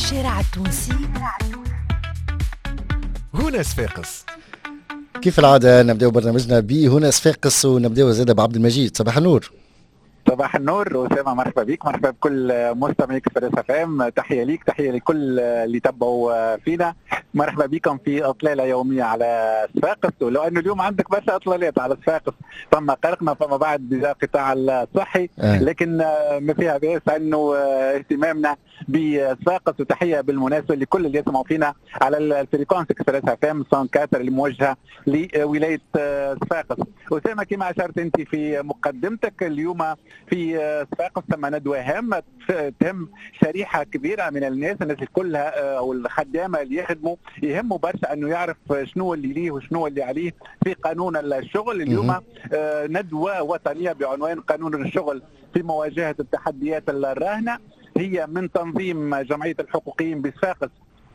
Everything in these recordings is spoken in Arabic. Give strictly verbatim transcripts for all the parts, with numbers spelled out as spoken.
الشارع التونسي هنا صفاقس. كيف العادة نبدأ برنامجنا بهنا صفاقس ونبدأ زادة بعبد المجيد. صباح النور. صباح النور أسامة، مرحبا بك، مرحبا بكل مستمعيك في اف ام. تحية ليك، تحية لكل اللي تبعوا فينا. مرحبا بكم في اطلالة يومية على صفاقس، ولو انه اليوم عندك برشا اطلالات على صفاقس، فما قلقنا فما بعد بقطاع الصحي آه. لكن ما فيها بأس انه اهتمامنا بصفاقس. وتحية بالمناسبة لكل اللي يسمعوا فينا على الفريكونس اكسبريس اف ام مية وأربعة الموجهة لولاية صفاقس. أسامة كما اشرت انت في مقدمتك، اليوم في صفاقس ثم ندوة هامة تهم شريحة كبيرة من الناس، الناس كلها او الخدامة اللي يخدموا يهموا برشا انه يعرف شنو اللي ليه وشنو اللي عليه في قانون الشغل. اليوم ندوة وطنية بعنوان قانون الشغل في مواجهة التحديات الراهنة، هي من تنظيم جمعية الحقوقيين بصفاقس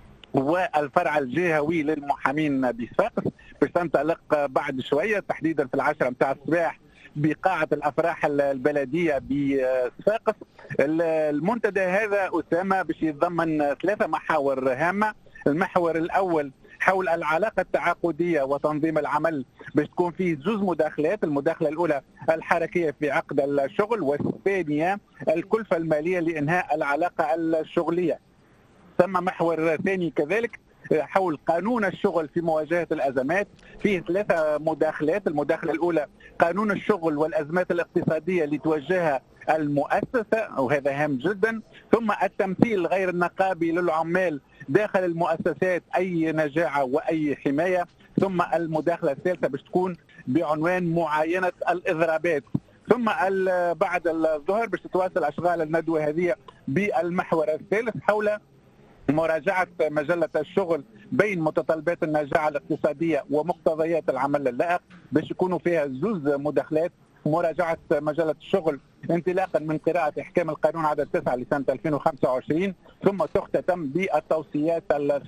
والفرع الجهوي للمحامين بصفاقس، باش تنطلق بعد شوية تحديدا في العشرة متاع الصباح بقاعة الأفراح البلدية بصفاقس. المنتدى هذا أسامة باش يتضمن ثلاثة محاور هامة. المحور الأول حول العلاقة التعاقدية وتنظيم العمل، باش تكون فيه زوز مداخلات. المداخلة الأولى الحركية في عقد الشغل، والثانية الكلفة المالية لإنهاء العلاقة الشغلية. ثم محور ثاني كذلك حول قانون الشغل في مواجهة الأزمات، فيه ثلاثة مداخلات. المداخلة الأولى قانون الشغل والأزمات الاقتصادية اللي توجهها المؤسسة، وهذا هام جدا. ثم التمثيل غير النقابي للعمال داخل المؤسسات، أي نجاعة وأي حماية. ثم المداخلة الثالثة باش تكون بعنوان معاينة الإضرابات. ثم بعد الظهر باش تتواصل أشغال الندوة هذه بالمحور الثالث حول مراجعة مجلة الشغل بين متطلبات النجاعة الاقتصادية ومقتضيات العمل اللائق، باش يكونوا فيها زوز مداخلات. مراجعة مجلة الشغل انطلاقا من قراءة إحكام القانون عدد تسعة لسنة ألفين وخمسة وعشرين، ثم تختتم بالتوصيات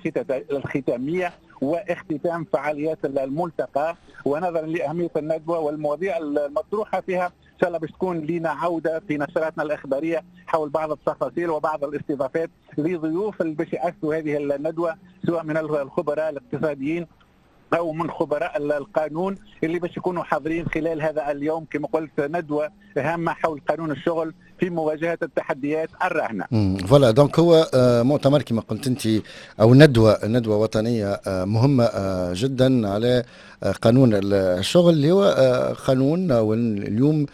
الختامية واختتام فعاليات الملتقى. ونظرا لأهمية الندوة والمواضيع المطروحة فيها، إن شاء الله باش تكون لنا عودة في نشراتنا الإخبارية حول بعض التفاصيل وبعض الاستضافات لضيوف اللي باش يأسسوا هذه الندوة، سواء من الخبراء الاقتصاديين أو من خبراء القانون اللي باش يكونوا حاضرين خلال هذا اليوم. كما قلت ندوة هامة حول قانون الشغل في مواجهة التحديات الراهنة. فوالا دونك هو مؤتمر كما قلت انت او ندوة ندوة وطنية مهمة جدا على قانون الشغل اللي هو قانون. واليوم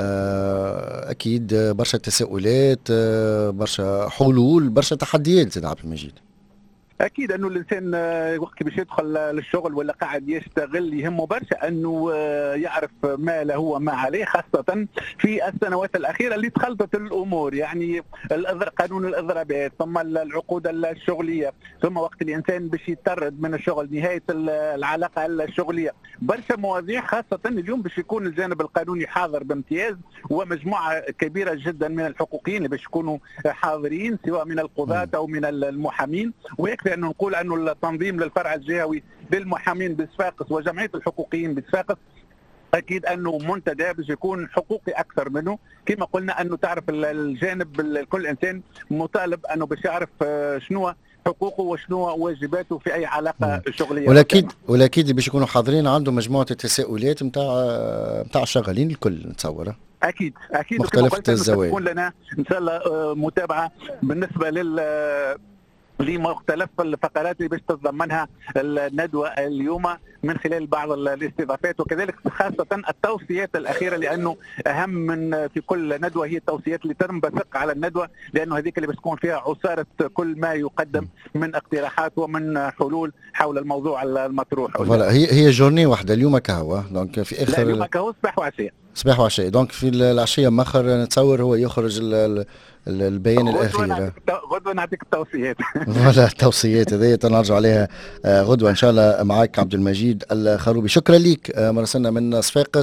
اكيد برشا تساؤلات، برشا حلول، برشا تحديات زاد عبد المجيد. اكيد انه الانسان وقت باش يدخل للشغل ولا قاعد يشتغل يهمه برشا انه يعرف ما له وما عليه، خاصه في السنوات الاخيره اللي تخلطت الامور. يعني قانون الاضرابات، ثم العقود الشغليه، ثم وقت الانسان باش يطرد من الشغل، نهايه العلاقه الشغليه، برشا مواضيع. خاصه اليوم باش يكون الجانب القانوني حاضر بامتياز، ومجموعه كبيره جدا من الحقوقيين اللي باش يكونوا حاضرين، سواء من القضاة او من المحامين. ويكفي أن نقول أنه التنظيم للفرع الجهوي للمحامين بصفاقس وجمعية الحقوقيين بصفاقس أكيد أنه منتدى باش يكون حقوقي أكثر منه. كما قلنا أنه تعرف الجانب، كل إنسان مطالب أنه باش يعرف شنو حقوقه وشنو واجباته في أي علاقة شغلية. ولكن ولكن باش يكونوا حاضرين عنده مجموعة التساؤلات نتاع نتاع الشغالين الكل نتصوره. اكيد اكيد مختلفة الزوايا. تكون لنا ان شاء الله متابعه بالنسبه لل لمختلف الفقرات اللي باش تتضمنها الندوه اليوم من خلال بعض الاستضافات، وكذلك خاصه التوصيات الاخيره، لانه اهم من في كل ندوه هي التوصيات اللي تنبثق على الندوه، لانه هذيك اللي باش تكون فيها عصاره كل ما يقدم من اقتراحات ومن حلول حول الموضوع المطروح. فوالا هي هي جورني واحده اليوم كهوه، دونك في اخر اليوم كهو صباح وعشيه صباح وعشيه، دونك في العشيه مخر نتصور هو يخرج البيان الاخير. غدوه نعطيك التوصيات. فوالا التوصيات هذه تنرجع عليها غدوه ان شاء الله معك عبد المجيد الخروبي. شكرا لك مرسلنا من صفاقس.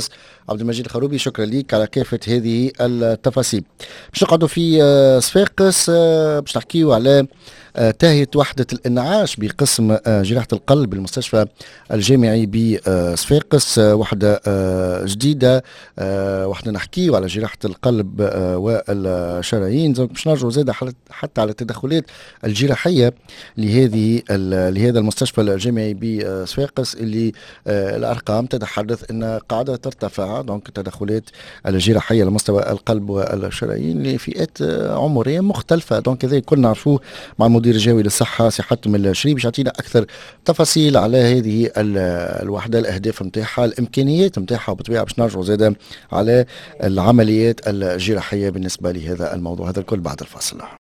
عبد المجيد الخروبي، شكرا لك على كافة هذه التفاصيل. باش نقعدوا في آه، صفاقس، آه، باش نحكيو على آه، تاهت وحدة الإنعاش بقسم آه، جراحة القلب بالمستشفى الجامعي بصفاقس، آه، وحدة آه، جديدة، آه، وحدة نحكيو على جراحة القلب آه، والشرايين. زوج باش نرجعوا زاد حتى على التدخلات الجراحية لهذه لهذا المستشفى الجامعي بصفاقس اللي آه، الأرقام تتحدث أن قاعدة ترتفع دونك التدخلات الجراحية على مستوى القلب والشرايين لفئات آه، عمرية مختلفة. دونك هذا كل نعرفوه مع المدير الجوي للصحة سي حاتم الشريف باش يعطينا أكثر تفاصيل على هذه الوحدة، الأهداف نتاعها، الإمكانيات نتاعها، وبالطبيعة باش نرجعوا زادا على العمليات الجراحية بالنسبة لهذا الموضوع. هذا الكل بعد الفاصل.